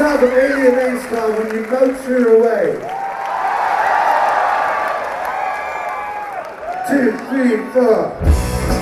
song from Alien Ace called When You Moat Your Away. 2, 3, 4.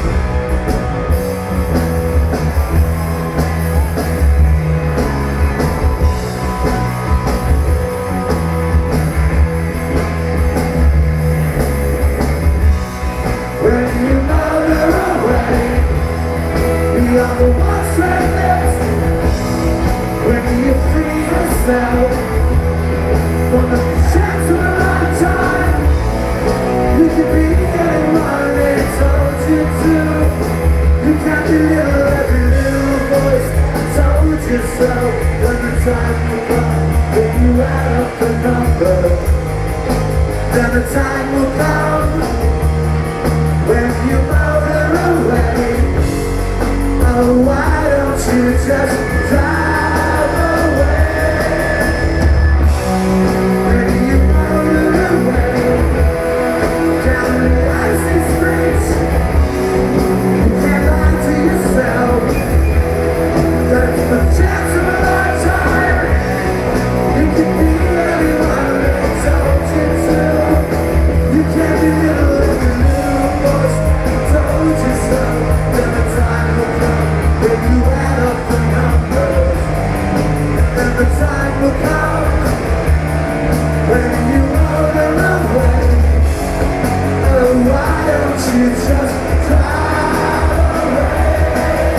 Beyond the one straight lips, when you free yourself from the chance of a lifetime, you can be anyone they told you to. You can't belittle every little voice told you so. When the time will come, when you add up the numbers, then the time will come when you motor away. Oh, why don't you just drive away? When you motor away down the icy streets, you can't lie to yourself that it's the chance of a lifetime. You can be anyone they told you to. You can't be little every little voice told you so. Then the time will come when you add up the numbers. Then the time will come when you motor away. Oh, why don't you just drive away?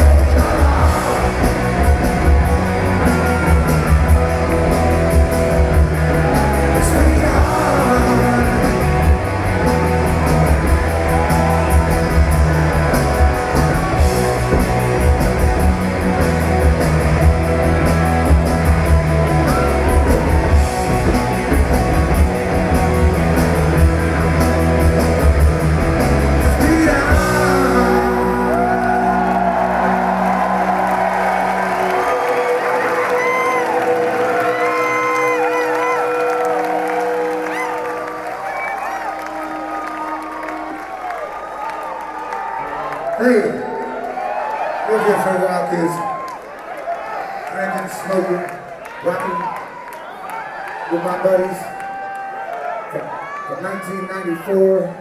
Sweetheart, Hey, we're here for a while, kids. Drinking, smoking, rocking with my buddies from 1994.